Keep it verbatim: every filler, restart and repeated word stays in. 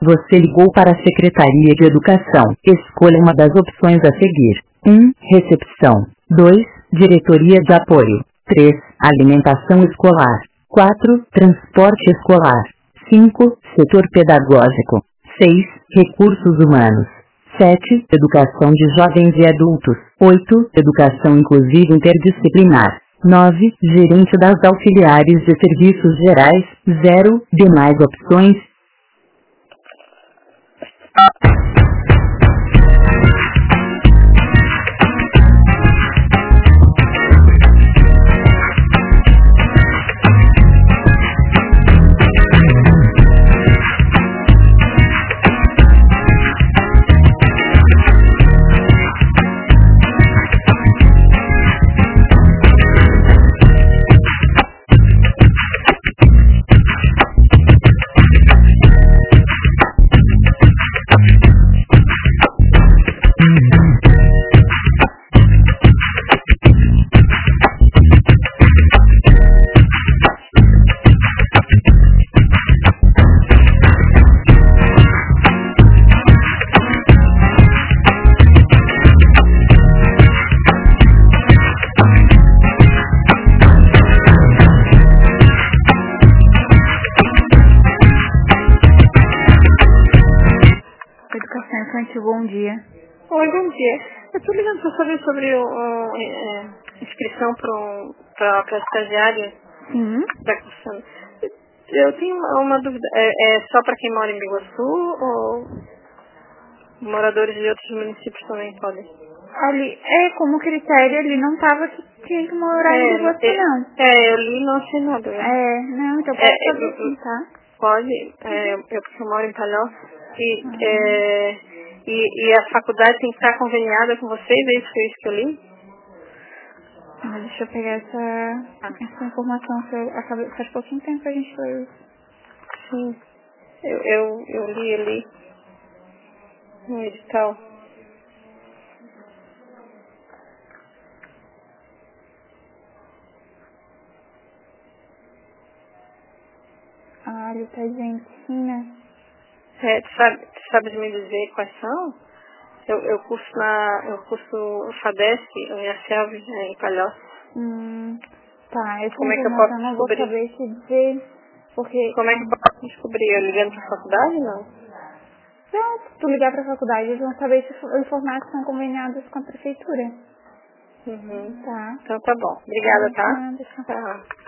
Você ligou para a Secretaria de Educação. Escolha uma das opções a seguir. um. Recepção. dois. Diretoria de Apoio. três. Alimentação escolar. quatro. Transporte escolar. cinco. Setor pedagógico. seis. Recursos humanos. sete. Educação de jovens e adultos. oito. Educação inclusiva interdisciplinar. nove. Gerente das auxiliares de serviços gerais. zero. Demais opções. Educação Infantil, bom dia. Oi, bom dia. Eu estou ligando para saber sobre o, o, é, inscrição para a estagiária Sim. da Cursana. Eu tenho uma, uma dúvida. É, é só para quem mora em Biguaçu ou moradores de outros municípios também podem? Ali, é, como critério, ele não estava que tinha que morar em Biguaçu, é, não. É, eu li e não achei nada. Né? É, não, então pode É, fazer eu- sim, tá? Pode, é, eu porque eu moro em Palhoça. E, Uhum. é, e, e a faculdade tem que estar conveniada com vocês, é isso, foi isso que eu li? Mas deixa eu pegar essa, essa informação que eu acabei, faz pouquinho tempo que a gente foi. Sim, eu, eu, eu li ali no edital. Ah, ele tá dizendo que sim, né? É, tu sabe, tu sabes me dizer quais são? Eu, eu curso na, eu curso FADESC, em Acelv, em Palhoça. Hum, tá, essa Como é que eu informação posso eu não vou descobrir? saber te dizer, porque... Como é que eu posso descobrir? Eu ligando para a faculdade, não? Então, se tu ligar pra faculdade, eles vão saber se informar que são conveniados com a prefeitura. Uhum. Tá? Então tá bom. Obrigada, tá? Nada, tchau. Tá.